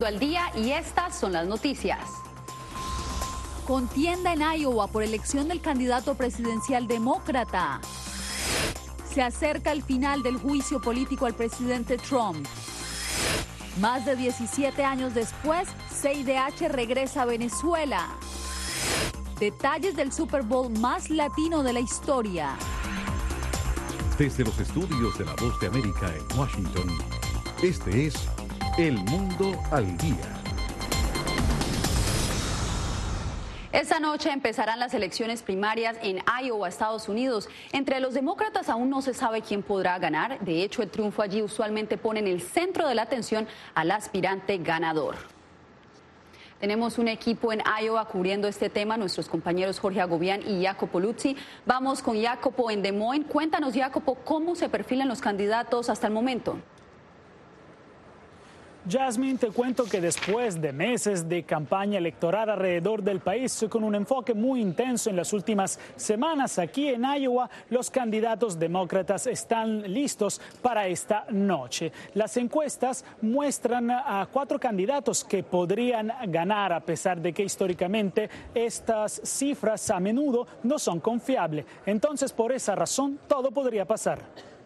Al día y estas son las noticias. Contienda en Iowa por elección del candidato presidencial demócrata. Se acerca el final del juicio político al presidente Trump. Más de 17 años después, CIDH regresa a Venezuela. Detalles del Super Bowl más latino de la historia. Desde los estudios de La Voz de América en Washington, este es El Mundo al Día. Esta noche empezarán las elecciones primarias en Iowa, Estados Unidos. Entre los demócratas aún no se sabe quién podrá ganar. De hecho, el triunfo allí usualmente pone en el centro de la atención al aspirante ganador. Tenemos un equipo en Iowa cubriendo este tema, nuestros compañeros Jorge Agobián y Jacopo Luzzi. Vamos con Jacopo en Des Moines. Cuéntanos, Jacopo, cómo se perfilan los candidatos hasta el momento. Jasmine, te cuento que después de meses de campaña electoral alrededor del país, con un enfoque muy intenso en las últimas semanas, aquí en Iowa, los candidatos demócratas están listos para esta noche. Las encuestas muestran a 4 candidatos que podrían ganar, a pesar de que históricamente estas cifras a menudo no son confiables. Entonces, por esa razón, todo podría pasar.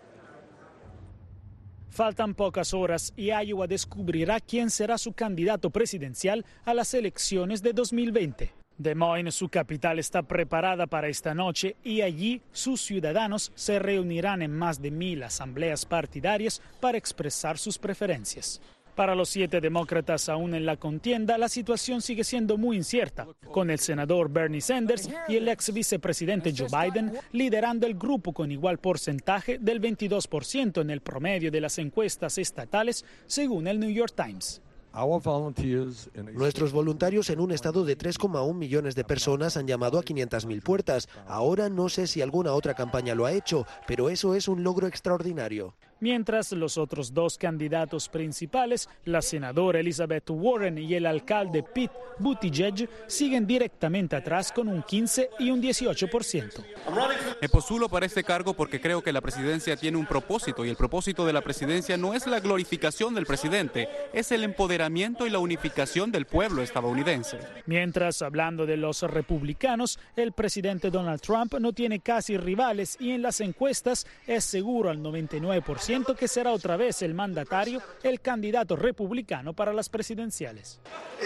Faltan pocas horas y Iowa descubrirá quién será su candidato presidencial a las elecciones de 2020. Des Moines, su capital, está preparada para esta noche y allí sus ciudadanos se reunirán en más de 1,000 asambleas partidarias para expresar sus preferencias. Para los 7 demócratas aún en la contienda, la situación sigue siendo muy incierta, con el senador Bernie Sanders y el ex vicepresidente Joe Biden liderando el grupo con igual porcentaje del 22% en el promedio de las encuestas estatales, según el New York Times. Nuestros voluntarios en un estado de 3,1 millones de personas han llamado a 500.000 puertas. Ahora no sé si alguna otra campaña lo ha hecho, pero eso es un logro extraordinario. Mientras los otros 2 candidatos principales, la senadora Elizabeth Warren y el alcalde Pete Buttigieg, siguen directamente atrás con un 15 y un 18%. Me postulo para este cargo porque creo que la presidencia tiene un propósito y el propósito de la presidencia no es la glorificación del presidente, es el empoderamiento y la unificación del pueblo estadounidense. Mientras, hablando de los republicanos, el presidente Donald Trump no tiene casi rivales y en las encuestas es seguro al 99% que será otra vez el mandatario, el candidato republicano para las presidenciales.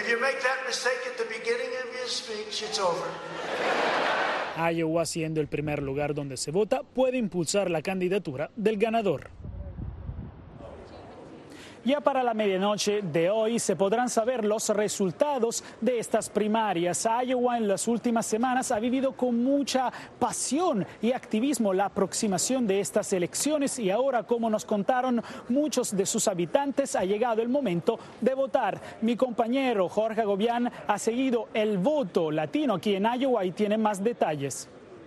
Iowa, siendo el primer lugar donde se vota, puede impulsar la candidatura del ganador. Ya para la medianoche de hoy se podrán saber los resultados de estas primarias. Iowa en las últimas semanas ha vivido con mucha pasión y activismo la aproximación de estas elecciones y ahora, como nos contaron muchos de sus habitantes, ha llegado el momento de votar. Mi compañero Jorge Agobián ha seguido el voto latino aquí en Iowa y tiene más detalles.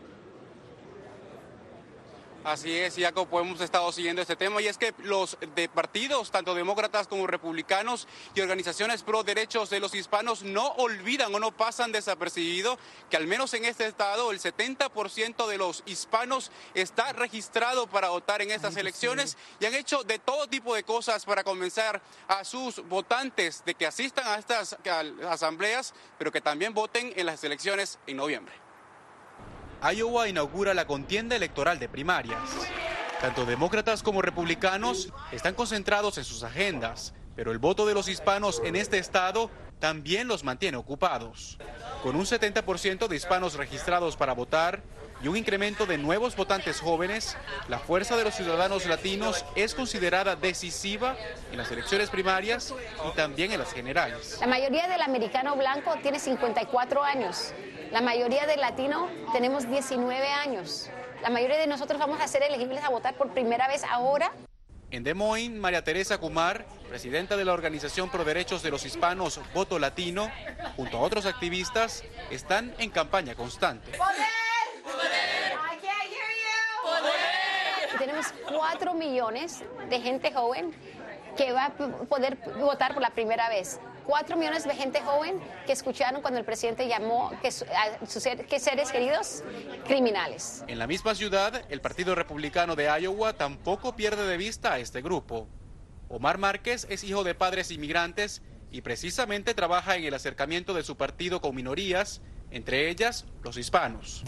Así es, Jacopo, hemos estado siguiendo este tema y es que los de partidos, tanto demócratas como republicanos y organizaciones pro derechos de los hispanos no olvidan o no pasan desapercibido que al menos en este estado el 70% de los hispanos está registrado para votar en estas elecciones y han hecho de todo tipo de cosas para convencer a sus votantes de que asistan a estas asambleas, pero que también voten en las elecciones en noviembre. Iowa inaugura la contienda electoral de primarias. Tanto demócratas como republicanos están concentrados en sus agendas, pero el voto de los hispanos en este estado también los mantiene ocupados. Con un 70% de hispanos registrados para votar y un incremento de nuevos votantes jóvenes, la fuerza de los ciudadanos latinos es considerada decisiva en las elecciones primarias y también en las generales. La mayoría del americano blanco tiene 54 años. La mayoría del latino tenemos 19 años. La mayoría de nosotros vamos a ser elegibles a votar por primera vez ahora. En Des Moines, María Teresa Kumar, presidenta de la Organización Pro Derechos de los Hispanos Voto Latino, junto a otros activistas, están en campaña constante. Y tenemos 4 millones de gente joven que va a poder votar por la primera vez. 4 millones de gente joven que escucharon cuando el presidente llamó a sus seres queridos criminales. En la misma ciudad, el Partido Republicano de Iowa tampoco pierde de vista a este grupo. Omar Márquez es hijo de padres inmigrantes y precisamente trabaja en el acercamiento de su partido con minorías, entre ellas los hispanos.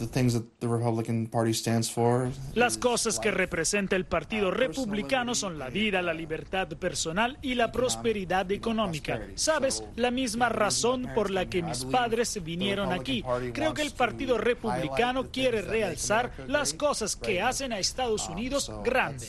Las cosas que representa el Partido Republicano son la vida, la libertad personal y la prosperidad económica. ¿Sabes? La misma razón por la que mis padres vinieron aquí. Creo que el Partido Republicano quiere realzar las cosas que hacen a Estados Unidos grande.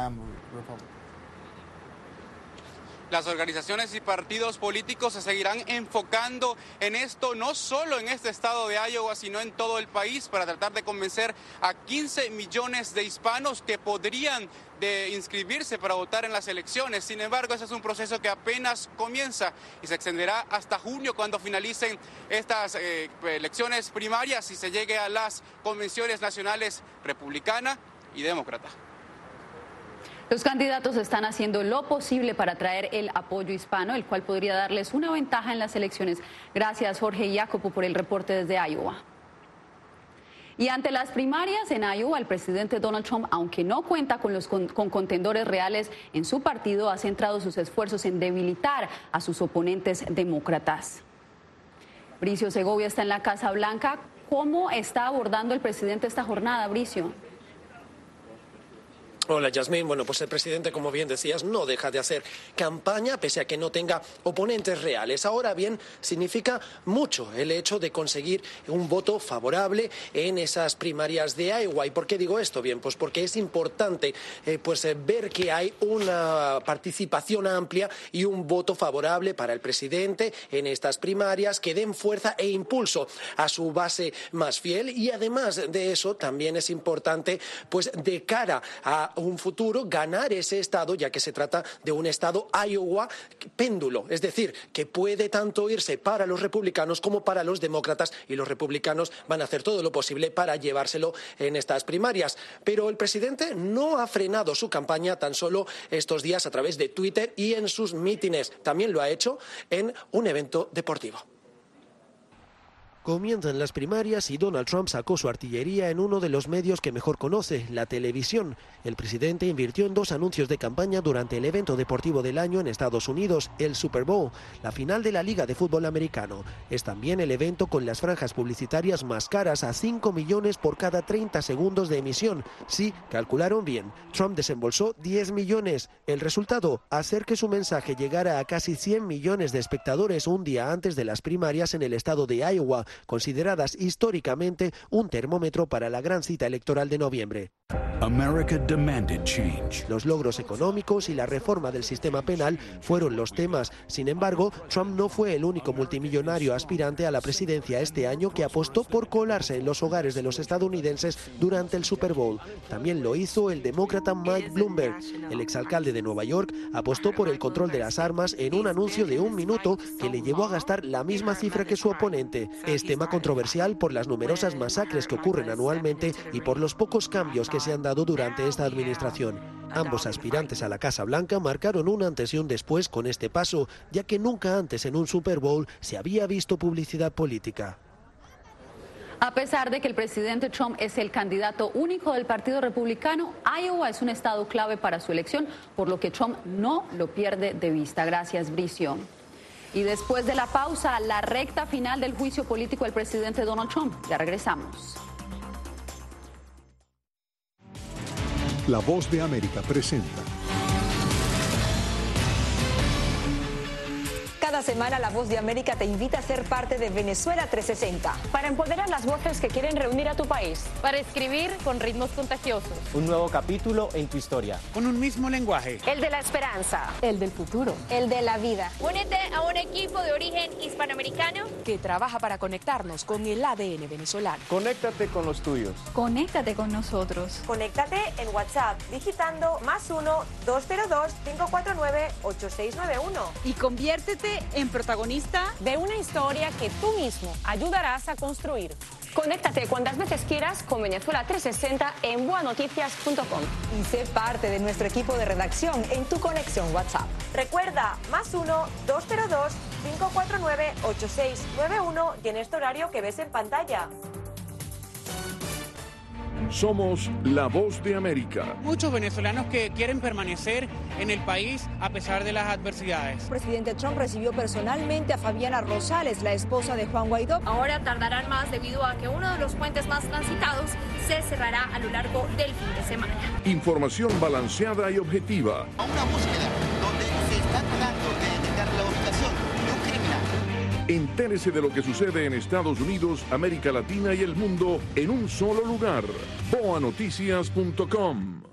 Las organizaciones y partidos políticos se seguirán enfocando en esto, no solo en este estado de Iowa, sino en todo el país, para tratar de convencer a 15 millones de hispanos que podrían inscribirse para votar en las elecciones. Sin embargo, ese es un proceso que apenas comienza y se extenderá hasta junio, cuando finalicen estas elecciones primarias y se llegue a las convenciones nacionales republicana y demócrata. Los candidatos están haciendo lo posible para traer el apoyo hispano, el cual podría darles una ventaja en las elecciones. Gracias, Jorge y Jacopo, por el reporte desde Iowa. Y ante las primarias en Iowa, el presidente Donald Trump, aunque no cuenta con contendores reales en su partido, ha centrado sus esfuerzos en debilitar a sus oponentes demócratas. Bricio Segovia está en la Casa Blanca. ¿Cómo está abordando el presidente esta jornada, Bricio? Hola, Yasmín. Bueno, pues el presidente, como bien decías, no deja de hacer campaña pese a que no tenga oponentes reales. Ahora bien, significa mucho el hecho de conseguir un voto favorable en esas primarias de Iowa. ¿Y por qué digo esto? Bien, pues porque es importante ver que hay una participación amplia y un voto favorable para el presidente en estas primarias que den fuerza e impulso a su base más fiel. Y además de eso, también es importante, pues de cara a un futuro, ganar ese estado, ya que se trata de un estado Iowa péndulo, es decir, que puede tanto irse para los republicanos como para los demócratas, y los republicanos van a hacer todo lo posible para llevárselo en estas primarias. Pero el presidente no ha frenado su campaña tan solo estos días a través de Twitter y en sus mítines. También lo ha hecho en un evento deportivo. Comienzan las primarias y Donald Trump sacó su artillería en uno de los medios que mejor conoce, la televisión. El presidente invirtió en 2 anuncios de campaña durante el evento deportivo del año en Estados Unidos, el Super Bowl, la final de la Liga de Fútbol Americano. Es también el evento con las franjas publicitarias más caras, a 5 millones por cada 30 segundos de emisión. Sí, calcularon bien. Trump desembolsó 10 millones. El resultado, hacer que su mensaje llegara a casi 100 millones de espectadores un día antes de las primarias en el estado de Iowa, consideradas históricamente un termómetro para la gran cita electoral de noviembre. America demanded change. Los logros económicos y la reforma del sistema penal fueron los temas. Sin embargo, Trump no fue el único multimillonario aspirante a la presidencia este año que apostó por colarse en los hogares de los estadounidenses durante el Super Bowl. También lo hizo el demócrata Mike Bloomberg. El exalcalde de Nueva York apostó por el control de las armas en un anuncio de 1 minuto que le llevó a gastar la misma cifra que su oponente. Es tema controversial por las numerosas masacres que ocurren anualmente y por los pocos cambios que se han dado durante esta administración. Ambos aspirantes a la Casa Blanca marcaron un antes y un después con este paso, ya que nunca antes en un Super Bowl se había visto publicidad política. A pesar de que el presidente Trump es el candidato único del Partido Republicano, Iowa es un estado clave para su elección, por lo que Trump no lo pierde de vista. Gracias, Bricio. Y después de la pausa, la recta final del juicio político del presidente Donald Trump. Ya regresamos. La Voz de América presenta. Cada semana La Voz de América te invita a ser parte de Venezuela 360. Para empoderar las voces que quieren reunir a tu país. Para escribir con ritmos contagiosos. Un nuevo capítulo en tu historia. Con un mismo lenguaje. El de la esperanza. El del futuro. El de la vida. Únete a un equipo de origen hispanoamericano que trabaja para conectarnos con el ADN venezolano. Conéctate con los tuyos. Conéctate con nosotros. Conéctate en WhatsApp digitando +1-202-549-8691. Y conviértete en protagonista de una historia que tú mismo ayudarás a construir. Conéctate cuantas veces quieras con Venezuela 360 en boanoticias.com. Y sé parte de nuestro equipo de redacción en tu conexión WhatsApp. Recuerda, +1-202-549-8691 y en este horario que ves en pantalla. Somos la voz de América. Muchos venezolanos que quieren permanecer en el país a pesar de las adversidades. El presidente Trump recibió personalmente a Fabiana Rosales, la esposa de Juan Guaidó. Ahora tardarán más debido a que uno de los puentes más transitados se cerrará a lo largo del fin de semana. Información balanceada y objetiva. A una búsqueda donde se está tratando de detectar la ubicación de un criminal. Entérese de lo que sucede en Estados Unidos, América Latina y el mundo en un solo lugar. boanoticias.com.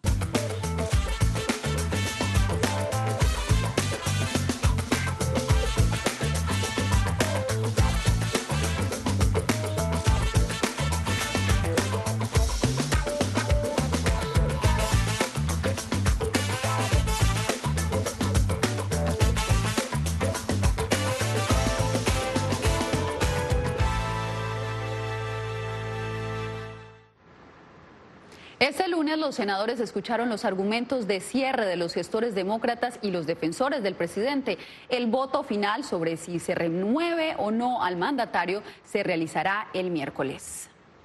Este lunes los senadores escucharon los argumentos de cierre de los gestores demócratas y los defensores del presidente. El voto final sobre si se remueve o no al mandatario se realizará el miércoles.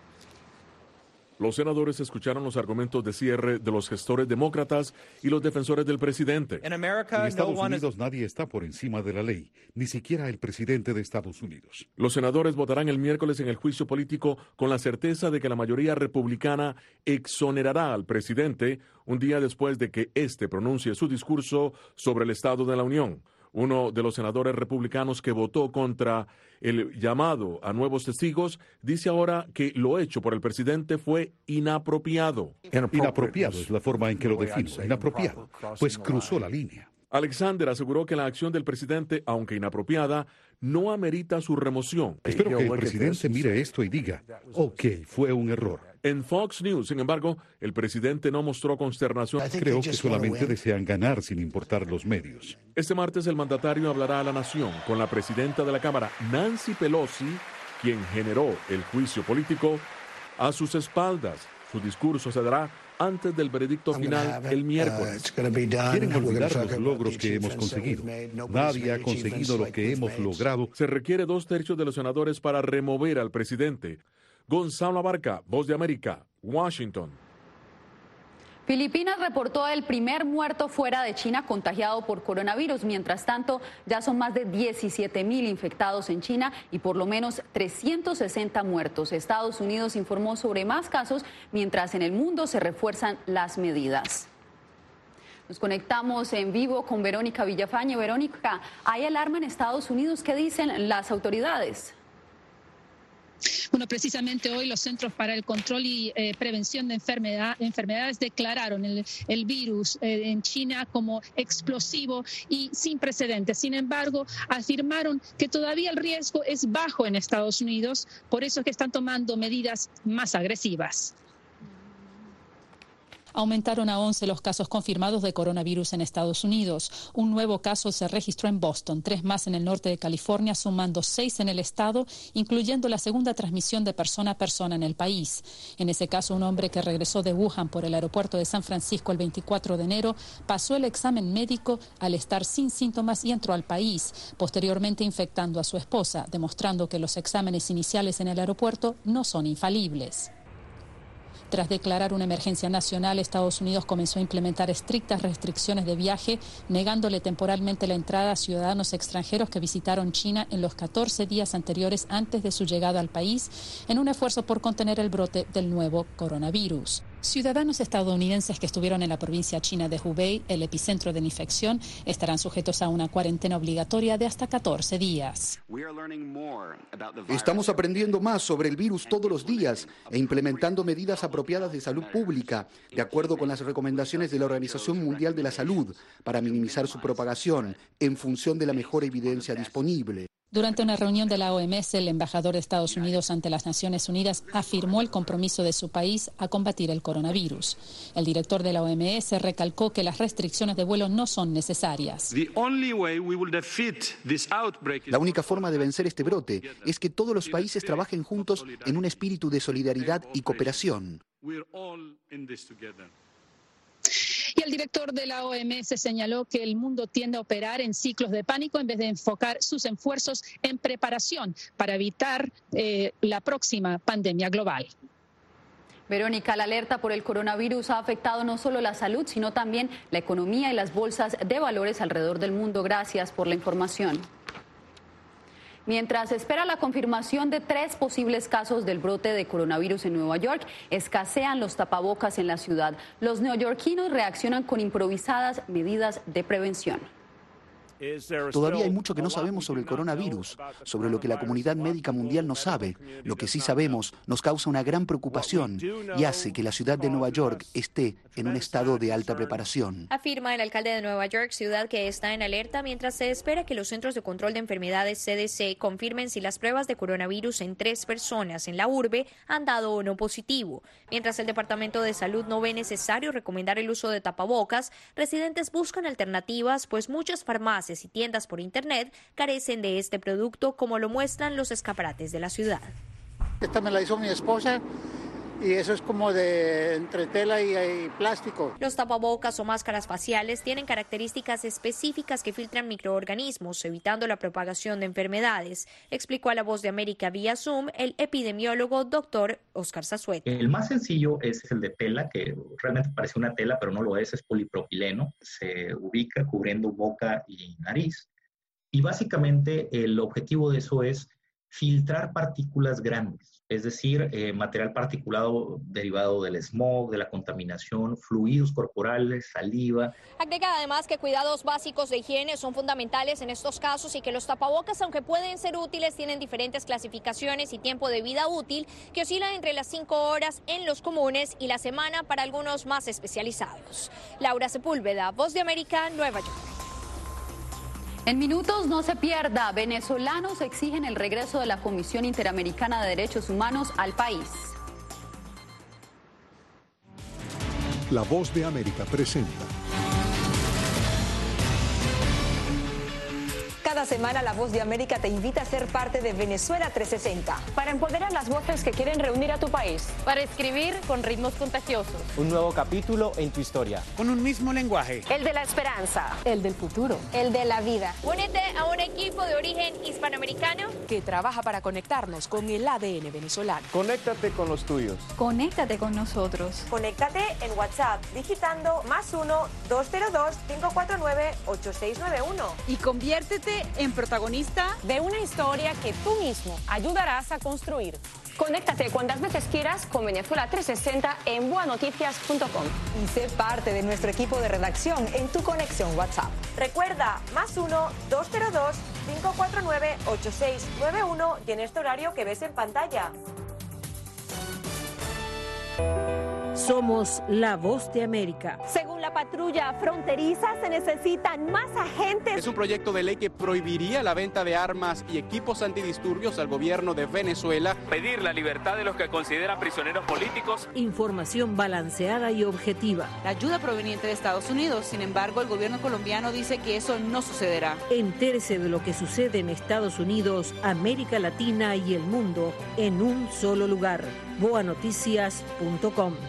Los senadores escucharon los argumentos de cierre de los gestores demócratas y los defensores del presidente. En Estados Unidos nadie está por encima de la ley, ni siquiera el presidente de Estados Unidos. Los senadores votarán el miércoles en el juicio político con la certeza de que la mayoría republicana exonerará al presidente un día después de que éste pronuncie su discurso sobre el Estado de la Unión. Uno de los senadores republicanos que votó contra el llamado a nuevos testigos dice ahora que lo hecho por el presidente fue inapropiado. Inapropiado es la forma en que lo defino. Inapropiado, pues cruzó la línea. Alexander aseguró que la acción del presidente, aunque inapropiada, no amerita su remoción. Espero que el presidente mire esto y diga, ok, fue un error. En Fox News, sin embargo, el presidente no mostró consternación. Creo que solamente desean ganar sin importar los medios. Este martes el mandatario hablará a la nación con la presidenta de la Cámara, Nancy Pelosi, quien generó el juicio político a sus espaldas. Su discurso se dará antes del veredicto final el miércoles. Quieren olvidar los logros que hemos conseguido. Nadie ha conseguido lo que hemos logrado. Se requiere 2/3 de los senadores para remover al presidente. Gonzalo Abarca, Voz de América, Washington. Filipinas reportó el primer muerto fuera de China contagiado por coronavirus. Mientras tanto, ya son más de 17,000 infectados en China y por lo menos 360 muertos. Estados Unidos informó sobre más casos, mientras en el mundo se refuerzan las medidas. Nos conectamos en vivo con Verónica Villafañe. Verónica, ¿hay alarma en Estados Unidos? ¿Qué dicen las autoridades? Bueno, precisamente hoy los Centros para el Control y Prevención de Enfermedades declararon el virus en China como explosivo y sin precedentes. Sin embargo, afirmaron que todavía el riesgo es bajo en Estados Unidos, por eso es que están tomando medidas más agresivas. Aumentaron a 11 los casos confirmados de coronavirus en Estados Unidos. Un nuevo caso se registró en Boston, 3 más en el norte de California, sumando 6 en el estado, incluyendo la segunda transmisión de persona a persona en el país. En ese caso, un hombre que regresó de Wuhan por el aeropuerto de San Francisco el 24 de enero pasó el examen médico al estar sin síntomas y entró al país, posteriormente infectando a su esposa, demostrando que los exámenes iniciales en el aeropuerto no son infalibles. Tras declarar una emergencia nacional, Estados Unidos comenzó a implementar estrictas restricciones de viaje, negándole temporalmente la entrada a ciudadanos extranjeros que visitaron China en los 14 días anteriores antes de su llegada al país, en un esfuerzo por contener el brote del nuevo coronavirus. Ciudadanos estadounidenses que estuvieron en la provincia china de Hubei, el epicentro de la infección, estarán sujetos a una cuarentena obligatoria de hasta 14 días. Estamos aprendiendo más sobre el virus todos los días e implementando medidas apropiadas de salud pública, de acuerdo con las recomendaciones de la Organización Mundial de la Salud, para minimizar su propagación en función de la mejor evidencia disponible. Durante una reunión de la OMS, el embajador de Estados Unidos ante las Naciones Unidas afirmó el compromiso de su país a combatir el coronavirus. El director de la OMS recalcó que las restricciones de vuelo no son necesarias. La única forma de vencer este brote es que todos los países trabajen juntos en un espíritu de solidaridad y cooperación. Y el director de la OMS señaló que el mundo tiende a operar en ciclos de pánico en vez de enfocar sus esfuerzos en preparación para evitar la próxima pandemia global. Verónica, la alerta por el coronavirus ha afectado no solo la salud, sino también la economía y las bolsas de valores alrededor del mundo. Gracias por la información. Mientras espera la confirmación de 3 posibles casos del brote de coronavirus en Nueva York, escasean los tapabocas en la ciudad. Los neoyorquinos reaccionan con improvisadas medidas de prevención. Todavía hay mucho que no sabemos sobre el coronavirus, sobre lo que la comunidad médica mundial no sabe. Lo que sí sabemos nos causa una gran preocupación y hace que la ciudad de Nueva York esté en un estado de alta preparación. Afirma el alcalde de Nueva York, ciudad que está en alerta mientras se espera que los Centros de Control de Enfermedades CDC confirmen si las pruebas de coronavirus en 3 personas en la urbe han dado o no positivo. Mientras el Departamento de Salud no ve necesario recomendar el uso de tapabocas, residentes buscan alternativas, pues muchas farmacias y tiendas por internet carecen de este producto, como lo muestran los escaparates de la ciudad. Esta me la hizo mi esposa y eso es como de entre tela y plástico. Los tapabocas o máscaras faciales tienen características específicas que filtran microorganismos, evitando la propagación de enfermedades, explicó a La Voz de América vía Zoom el epidemiólogo Dr. Oscar Zazueta. El más sencillo es el de tela, que realmente parece una tela, pero no lo es polipropileno. Se ubica cubriendo boca y nariz. Y básicamente el objetivo de eso es filtrar partículas grandes, es decir, material particulado derivado del smog, de la contaminación, fluidos corporales, saliva. Agrega además que cuidados básicos de higiene son fundamentales en estos casos y que los tapabocas, aunque pueden ser útiles, tienen diferentes clasificaciones y tiempo de vida útil que oscilan entre las 5 horas en los comunes y la semana para algunos más especializados. Laura Sepúlveda, Voz de América, Nueva York. En minutos no se pierda, venezolanos exigen el regreso de la Comisión Interamericana de Derechos Humanos al país. La Voz de América presenta. Cada semana La Voz de América te invita a ser parte de Venezuela 360. Para empoderar las voces que quieren reunir a tu país. Para escribir con ritmos contagiosos. Un nuevo capítulo en tu historia. Con un mismo lenguaje. El de la esperanza. El del futuro. El de la vida. Únete a un equipo de origen hispanoamericano que trabaja para conectarnos con el ADN venezolano. Conéctate con los tuyos. Conéctate con nosotros. Conéctate en WhatsApp digitando +1-202-549-8691. Y conviértete en protagonista de una historia que tú mismo ayudarás a construir. Conéctate cuantas veces quieras con Venezuela 360 en buenoticias.com. Y sé parte de nuestro equipo de redacción en tu conexión WhatsApp. Recuerda, +1-202-549-8691 y en este horario que ves en pantalla. Somos la Voz de América. Según la patrulla fronteriza, se necesitan más agentes. Es un proyecto de ley que prohibiría la venta de armas y equipos antidisturbios al gobierno de Venezuela. Pedir la libertad de los que considera prisioneros políticos. Información balanceada y objetiva. La ayuda proveniente de Estados Unidos. Sin embargo, el gobierno colombiano dice que eso no sucederá. Entérese de lo que sucede en Estados Unidos, América Latina y el mundo en un solo lugar. Boanoticias.com.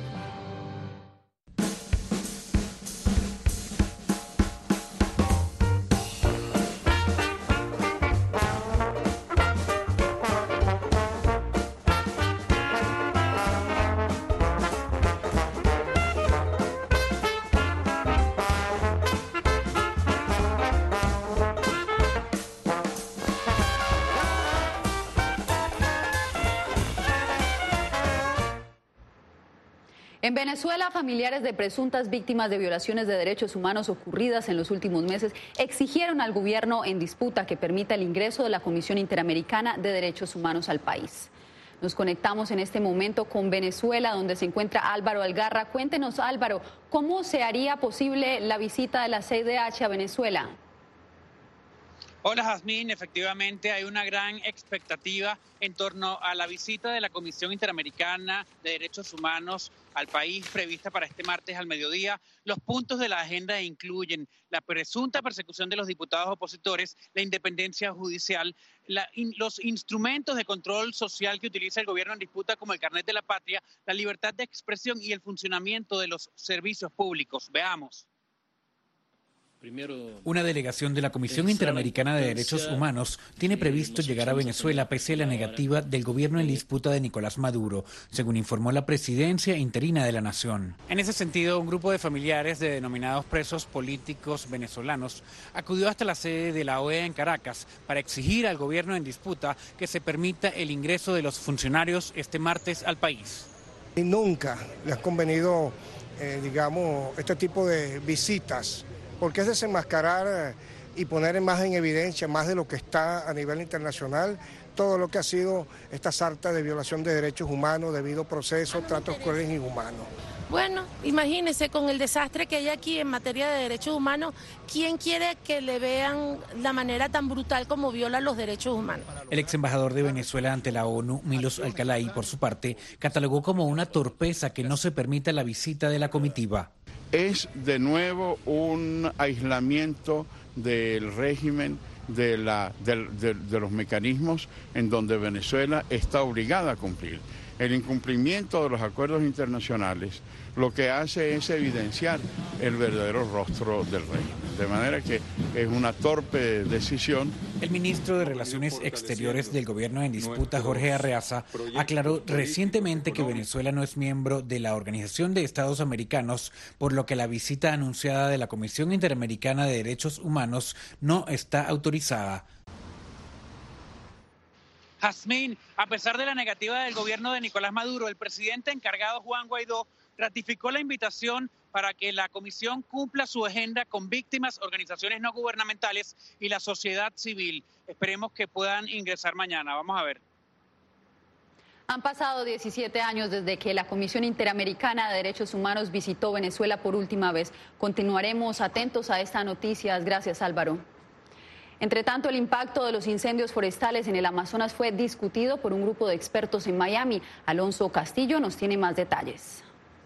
En Venezuela, familiares de presuntas víctimas de violaciones de derechos humanos ocurridas en los últimos meses exigieron al gobierno en disputa que permita el ingreso de la Comisión Interamericana de Derechos Humanos al país. Nos conectamos en este momento con Venezuela, donde se encuentra Álvaro Algarra. Cuéntenos, Álvaro, ¿cómo se haría posible la visita de la CIDH a Venezuela? Hola, Jazmín. Efectivamente, hay una gran expectativa en torno a la visita de la Comisión Interamericana de Derechos Humanos al país prevista para este martes al mediodía. Los puntos de la agenda incluyen la presunta persecución de los diputados opositores, la independencia judicial, los instrumentos de control social que utiliza el gobierno en disputa como el carnet de la patria, la libertad de expresión y el funcionamiento de los servicios públicos. Veamos. Una delegación de la Comisión Interamericana de Derechos Humanos tiene previsto llegar a Venezuela pese a la negativa del gobierno en disputa de Nicolás Maduro, según informó la presidencia interina de la nación. En ese sentido, un grupo de familiares de denominados presos políticos venezolanos acudió hasta la sede de la OEA en Caracas para exigir al gobierno en disputa que se permita el ingreso de los funcionarios este martes al país. Y nunca le han convenido, este tipo de visitas, porque es desenmascarar y poner más en evidencia, más de lo que está a nivel internacional, todo lo que ha sido esta sarta de violación de derechos humanos, debido proceso, tratos crueles e inhumanos. Bueno, imagínese, con el desastre que hay aquí en materia de derechos humanos, ¿quién quiere que le vean la manera tan brutal como viola los derechos humanos? El ex embajador de Venezuela ante la ONU, Milos Alcalay, por su parte, catalogó como una torpeza que no se permita la visita de la comitiva. Es de nuevo un aislamiento del régimen, de los mecanismos en donde Venezuela está obligada a cumplir. El incumplimiento de los acuerdos internacionales lo que hace es evidenciar el verdadero rostro del régimen. De manera que es una torpe decisión. El ministro de Relaciones Exteriores del gobierno en disputa, Jorge Arreaza, aclaró recientemente que Venezuela no es miembro de la Organización de Estados Americanos, por lo que la visita anunciada de la Comisión Interamericana de Derechos Humanos no está autorizada. Jazmín, a pesar de la negativa del gobierno de Nicolás Maduro, el presidente encargado Juan Guaidó ratificó la invitación para que la comisión cumpla su agenda con víctimas, organizaciones no gubernamentales y la sociedad civil. Esperemos que puedan ingresar mañana. Vamos a ver. Han pasado 17 años desde que la Comisión Interamericana de Derechos Humanos visitó Venezuela por última vez. Continuaremos atentos a estas noticias. Gracias, Álvaro. Entre tanto, el impacto de los incendios forestales en el Amazonas fue discutido por un grupo de expertos en Miami. Alonso Castillo nos tiene más detalles.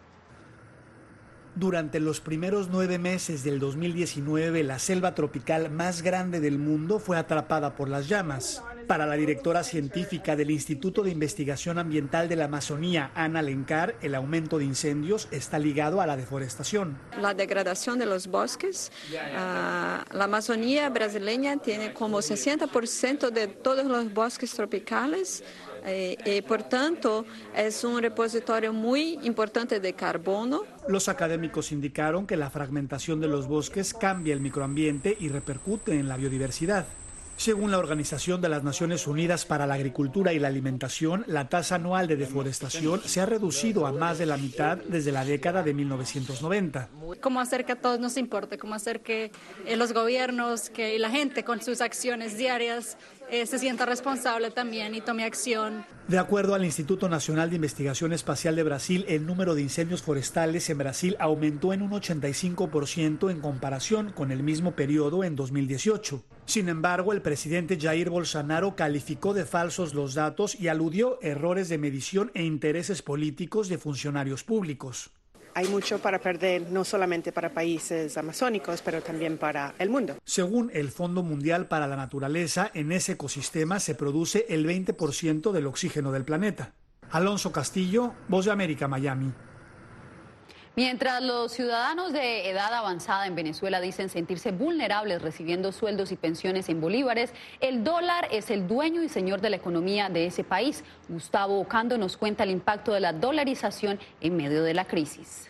Durante los primeros 9 meses del 2019, la selva tropical más grande del mundo fue atrapada por las llamas. Para la directora científica del Instituto de Investigación Ambiental de la Amazonía, Ana Alencar, el aumento de incendios está ligado a la deforestación. La degradación de los bosques. La Amazonía brasileña tiene como 60% de todos los bosques tropicales. Por tanto, es un repositorio muy importante de carbono. Los académicos indicaron que la fragmentación de los bosques cambia el microambiente y repercute en la biodiversidad. Según la Organización de las Naciones Unidas para la Agricultura y la Alimentación, la tasa anual de deforestación se ha reducido a más de la mitad desde la década de 1990. ¿Cómo hacer que a todos nos importe? ¿Cómo hacer que los gobiernos y la gente con sus acciones diarias se sienta responsable también y tome acción? De acuerdo al Instituto Nacional de Investigación Espacial de Brasil, el número de incendios forestales en Brasil aumentó en un 85% en comparación con el mismo periodo en 2018. Sin embargo, el presidente Jair Bolsonaro calificó de falsos los datos y aludió errores de medición e intereses políticos de funcionarios públicos. Hay mucho para perder, no solamente para países amazónicos, pero también para el mundo. Según el Fondo Mundial para la Naturaleza, en ese ecosistema se produce el 20% del oxígeno del planeta. Alonso Castillo, Voz de América, Miami. Mientras los ciudadanos de edad avanzada en Venezuela dicen sentirse vulnerables recibiendo sueldos y pensiones en bolívares, el dólar es el dueño y señor de la economía de ese país. Gustavo Ocando nos cuenta el impacto de la dolarización en medio de la crisis.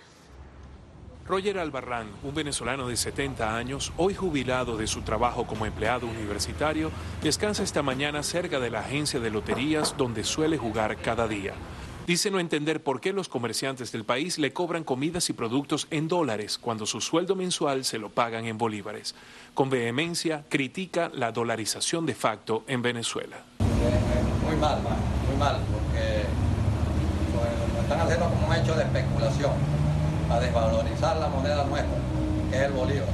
Roger Albarrán, un venezolano de 70 años, hoy jubilado de su trabajo como empleado universitario, descansa esta mañana cerca de la agencia de loterías donde suele jugar cada día. Dice no entender por qué los comerciantes del país le cobran comidas y productos en dólares cuando su sueldo mensual se lo pagan en bolívares. Con vehemencia critica la dolarización de facto en Venezuela. Muy mal, porque lo están haciendo como un hecho de especulación, a desvalorizar la moneda nuestra, que es el bolívar.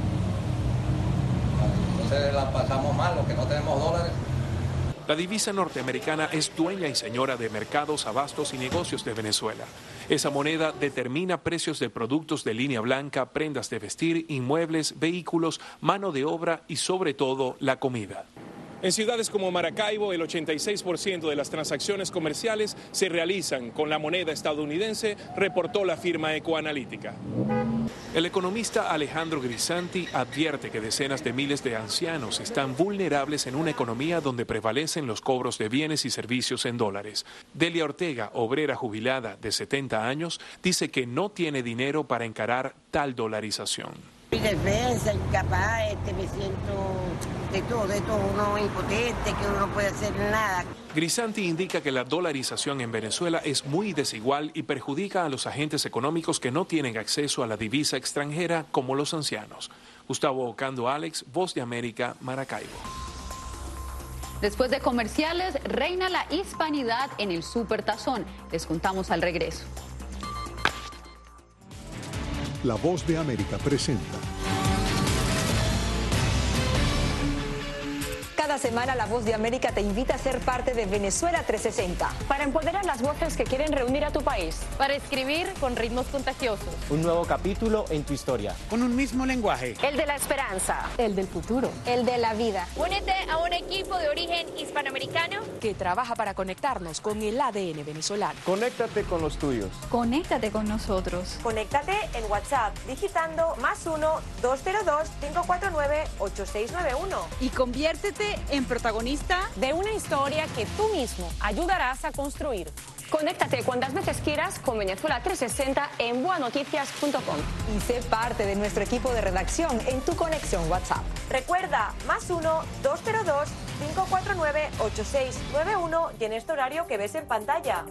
Entonces la pasamos mal, los que no tenemos dólares. La divisa norteamericana es dueña y señora de mercados, abastos y negocios de Venezuela. Esa moneda determina precios de productos de línea blanca, prendas de vestir, inmuebles, vehículos, mano de obra y sobre todo la comida. En ciudades como Maracaibo, el 86% de las transacciones comerciales se realizan con la moneda estadounidense, reportó la firma Ecoanalítica. El economista Alejandro Grisanti advierte que decenas de miles de ancianos están vulnerables en una economía donde prevalecen los cobros de bienes y servicios en dólares. Delia Ortega, obrera jubilada de 70 años, dice que no tiene dinero para encarar tal dolarización. Soy defensa, incapaz, me siento de todo, uno impotente, que uno no puede hacer nada. Grisanti indica que la dolarización en Venezuela es muy desigual y perjudica a los agentes económicos que no tienen acceso a la divisa extranjera como los ancianos. Gustavo Ocando Alex, Voz de América, Maracaibo. Después de comerciales, reina la hispanidad en el Supertazón. Les contamos al regreso. La Voz de América presenta. Cada semana La Voz de América te invita a ser parte de Venezuela 360. Para empoderar las voces que quieren reunir a tu país. Para escribir con ritmos contagiosos. Un nuevo capítulo en tu historia. Con un mismo lenguaje. El de la esperanza. El del futuro. El de la vida. Únete a un equipo de origen hispanoamericano que trabaja para conectarnos con el ADN venezolano. Conéctate con los tuyos. Conéctate con nosotros. Conéctate en WhatsApp digitando +1-202-549-8691. Y conviértete en protagonista de una historia que tú mismo ayudarás a construir. Conéctate cuantas veces quieras con Venezuela 360 en boanoticias.com. Y sé parte de nuestro equipo de redacción en tu conexión WhatsApp. Recuerda, +1-202-549-8691 y en este horario que ves en pantalla.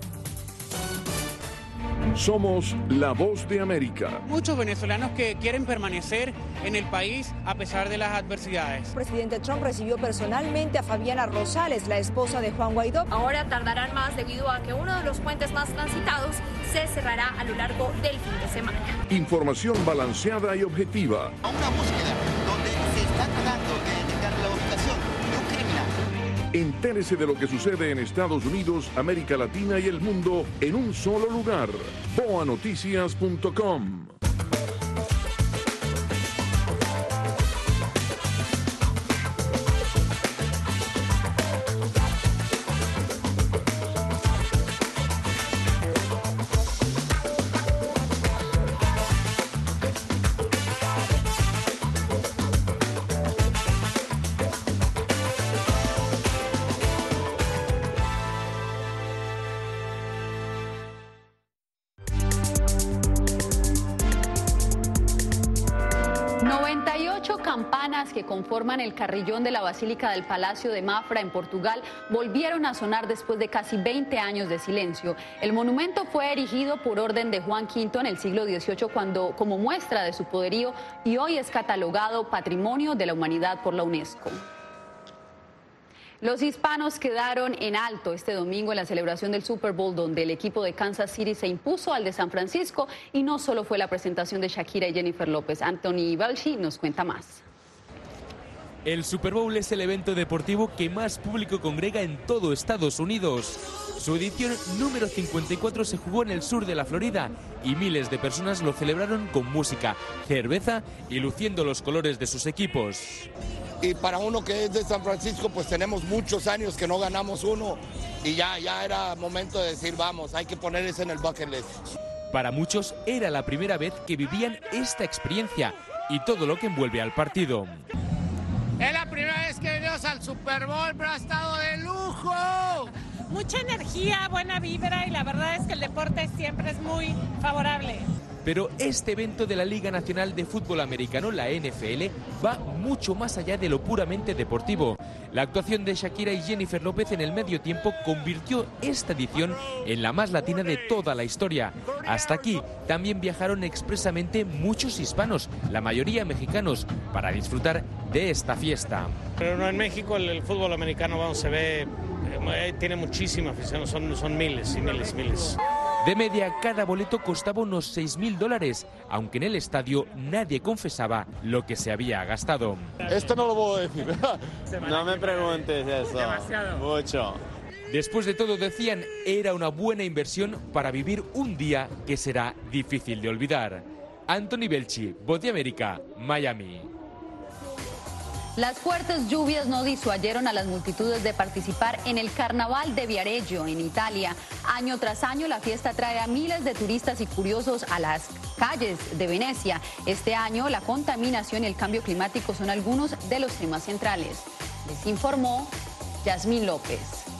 Somos la Voz de América. Muchos venezolanos que quieren permanecer en el país a pesar de las adversidades. El presidente Trump recibió personalmente a Fabiana Rosales, la esposa de Juan Guaidó. Ahora tardarán más debido a que uno de los puentes más transitados se cerrará a lo largo del fin de semana. Información balanceada y objetiva. A una búsqueda donde se está tratando de detectar la ubicación de un criminal. Entérese de lo que sucede en Estados Unidos, América Latina y el mundo en un solo lugar. boanoticias.com. Campanas que conforman el carrillón de la Basílica del Palacio de Mafra en Portugal volvieron a sonar después de casi 20 años de silencio. El monumento fue erigido por orden de Juan V en el siglo XVIII como muestra de su poderío y hoy es catalogado Patrimonio de la Humanidad por la UNESCO. Los hispanos quedaron en alto este domingo en la celebración del Super Bowl, donde el equipo de Kansas City se impuso al de San Francisco y no solo fue la presentación de Shakira y Jennifer López. Anthony Belchi nos cuenta más. El Super Bowl es el evento deportivo que más público congrega en todo Estados Unidos. Su edición número 54 se jugó en el sur de la Florida y miles de personas lo celebraron con música, cerveza y luciendo los colores de sus equipos. Y para uno que es de San Francisco, pues tenemos muchos años que no ganamos uno y ya era momento de decir, vamos, hay que poner eso en el bucket list. Para muchos era la primera vez que vivían esta experiencia y todo lo que envuelve al partido. Es la primera vez que venimos al Super Bowl, pero ha estado de lujo. Mucha energía, buena vibra y la verdad es que el deporte siempre es muy favorable. Pero este evento de la Liga Nacional de Fútbol Americano, la NFL, va mucho más allá de lo puramente deportivo. La actuación de Shakira y Jennifer López en el medio tiempo convirtió esta edición en la más latina de toda la historia. Hasta aquí también viajaron expresamente muchos hispanos, la mayoría mexicanos, para disfrutar de esta fiesta. Pero no, en México el fútbol americano se ve, tiene muchísima afición, son miles y miles y miles. De media, cada boleto costaba unos $6,000, aunque en el estadio nadie confesaba lo que se había gastado. Esto no lo puedo decir. No me preguntes eso. Demasiado. Mucho. Después de todo, decían, era una buena inversión para vivir un día que será difícil de olvidar. Anthony Belchi, Voz de América, Miami. Las fuertes lluvias no disuadieron a las multitudes de participar en el Carnaval de Viareggio en Italia. Año tras año la fiesta trae a miles de turistas y curiosos a las calles de Venecia. Este año la contaminación y el cambio climático son algunos de los temas centrales. Les informó Yasmín López.